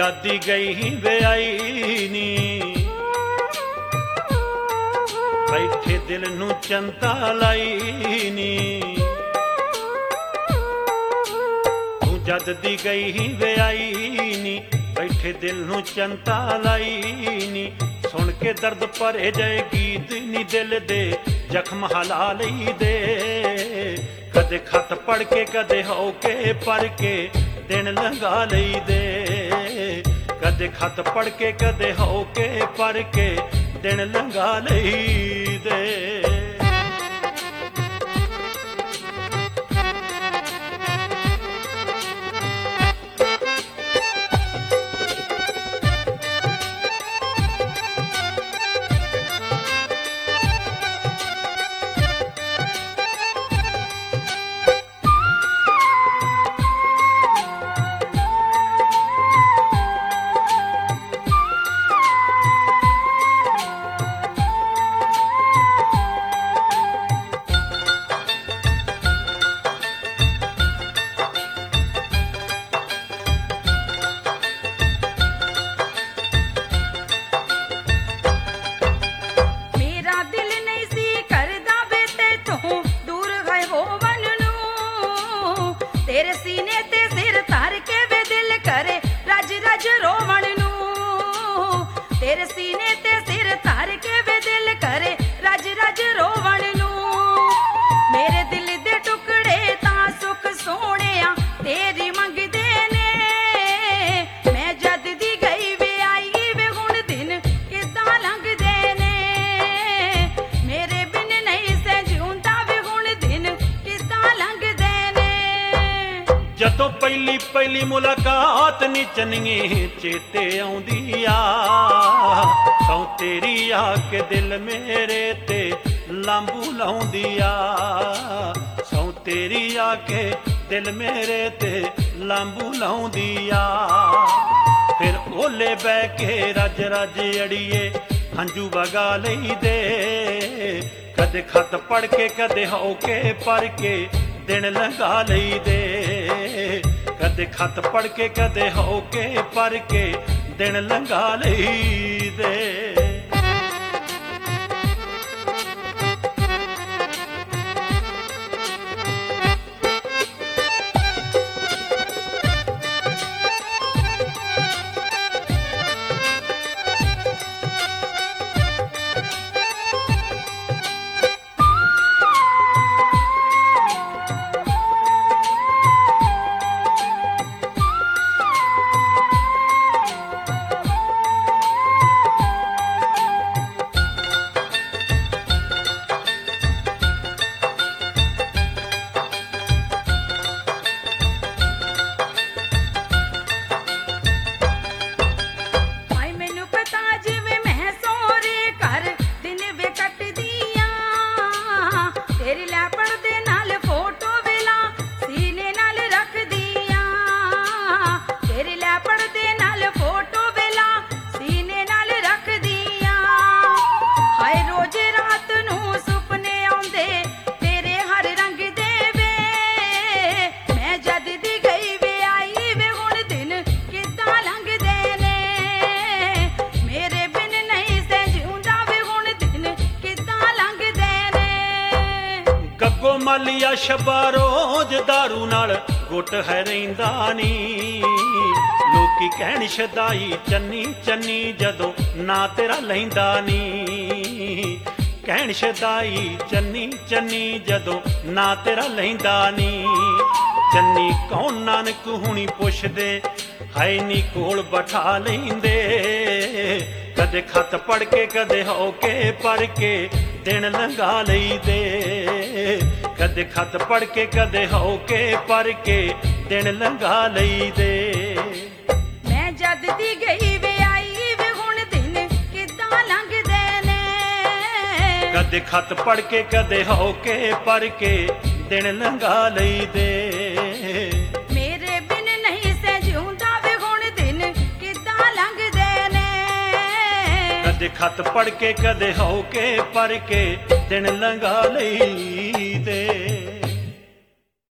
ਜਾਦੀ ਗਈ ਵਿਆਹੀ ਨੀ, ਬੈਠੇ ਦਿਲ ਨੂੰ ਚੰਤਾ ਲਾਈ ਨੀ। ਤੂੰ ਜਦ ਦੀ ਗਈ ਵਿਆਹੀ ਨੀ, ਬੈਠੇ ਦਿਲ ਨੂੰ ਚੰਤਾ ਲਾਈ ਨੀ। ਸੁਣ ਕੇ ਦਰਦ ਭਰੇ ਜਾਏ ਗੀਤ ਨੀ, ਦਿਲ ਦੇ ਜ਼ਖਮ ਹਲਾ ਲਈ ਦੇ। ਕਦੇ ਖਤ ਪੜ ਕੇ ਕਦੇ ਹੋ ਕੇ ਪਰ ਕੇ ਦਿਨ ਲੰਘਾ ਲਈ ਦੇ। ਕਦੇ ਖਤ ਪੜ ਕੇ ਕਦੇ ਹੋ ਕੇ ਪਰ ਕੇ ਦਿਨ ਲੰਘਾ ਲਈ ਦੇ। ਤੇਰੇ ਸੀਨੇ ਤੇ ਸਿਰ ਧਰ ਕੇ ਵੇ ਦਿਲ ਕਰੇ ਰੱਜ ਰੱਜ ਰੋਵਣ ਨੂੰ। ਤੇਰੇ ਸੀਨੇ ਤੇ ਸਿਰ ਧਰ ਕੇ ਵੇ ਦਿਲ ਕਰੇ ਰੱਜ ਰੱਜ ਰੋਵਣ ਨੂੰ। ਮੇਰੇ ਦਿਲ ਦੇ ਟੁਕੜੇ ਤਾਂ ਸੁੱਖ ਸੋਹਣਿਆ ਤੇਰੀ ਮੰਗਦੇ ਨੇ। ਮੈਂ ਜਦ ਦੀ ਗਈ ਵੇ ਆਈ ਵੇ ਹੁਣ ਦਿਨ ਕਿੱਦਾਂ ਲੰਘਦੇ ਨੇ। ਮੇਰੇ ਬਿਨ ਨਹੀਂ ਸੇ ਜਿਉਂਦਾ ਵੇ ਹੁਣ ਦਿਨ ਕਿੱਦਾਂ ਲੰਘਦੇ ਨੇ। ਜਦੋਂ ਪਹਿਲੀ ਪਹਿਲੀ ਮੁਲਾਕਾਤ ਨੀ ਚੰਨੀਏ ਚੇਤੇ ਆਉਂਦੀ ਆ। ਸੌ ਤੇਰੀ ਆ ਕੇ ਦਿਲ ਮੇਰੇ ਤੇ ਲਾਂਬੂ ਲਾਉਂਦੀ ਆ। ਸੌ ਤੇਰੀ ਆ ਕੇ ਦਿਲ ਮੇਰੇ ਤੇ ਲਾਂਬੂ ਲਾਉਂਦੀ ਆ। ਫਿਰ ਓਲੇ ਬਹਿ ਕੇ ਰੱਜ ਰੱਜ ਅੜੀਏ ਹੰਝੂ ਵਗਾ ਲਈ ਦੇ। ਕਦੇ ਖਤ ਪੜ ਕੇ ਕਦੇ ਹੋ ਕੇ ਪਰ ਕੇ ਦਿਨ ਲੰਘਾ ਲਈ ਦੇ। ਕਦੇ ਖਤ ਪੜ ਕੇ ਕਦੇ ਹੋ ਕੇ ਪਰ ਕੇ ਦਿਨ ਲੰਘਾ ਲਈ ਦੇ। ਮਾਲੀਆ ਸ਼ਬਾ ਰੋਜ਼ ਦਾਰੂ ਨਾਲ ਗੁੱਟ ਹੈ ਰਹਿੰਦਾ ਨੀ। ਲੋਕੀ ਕਹਿਣ ਸ਼ਦਾਈ ਚੰਨੀ ਚੰਨੀ ਜਦੋਂ ਨਾ ਤੇਰਾ ਲੈਂਦਾ ਨੀ। ਕਹਿਣ ਸ਼ਦਾਈ ਚੰਨੀ ਚੰਨੀ ਜਦੋਂ ਨਾ ਤੇਰਾ ਲੈਂਦਾ ਨੀ। ਚੰਨੀ ਕੌਣ ਨਾਨਕ ਹੁਣੀ ਪੁੱਛਦੇ ਹਾਏ ਨੀ ਕੋਲ ਬਿਠਾ ਲੈਂਦੇ। ਕਦੇ ਖਤ ਪੜ ਕੇ ਕਦੇ ਹੋ ਕੇ ਪਰ ਕੇ ਦਿਨ ਲੰਘਾ ਲਈ ਦੇ। ਕਦੇ ਖਤ ਪੜ ਕੇ ਕਦੇ ਹੋ ਕੇ ਪਰ ਕੇ ਦਿਨ ਲੰਘਾ ਲਈ ਦੇ। ਮੈਂ ਜਦ ਦੀ ਗਈ ਵੇ ਆਈ ਵੇ ਹੁਣ ਦਿਨ ਕਿੱਦਾਂ ਲੰਘਦੇ ਨੇ। ਕਦੇ ਖਤ ਪੜ ਕੇ ਕਦੇ ਹੋ ਕੇ ਪਰ ਕੇ ਦਿਨ ਲੰਘਾ ਲਈ ਦੇ। ਮੇਰੇ ਬਿਨ ਨਹੀਂ ਸੇ ਜਿਉਂਦਾ ਵੇ ਹੁਣ ਦਿਨ ਕਿੱਦਾਂ ਲੰਘਦੇ ਨੇ। ਕਦੇ ਖਤ ਪੜ ਕੇ ਕਦੇ ਹੋ ਕੇ ਪਰ ਕੇ ਦਿਨ ਲੰਘਾ ਲਈ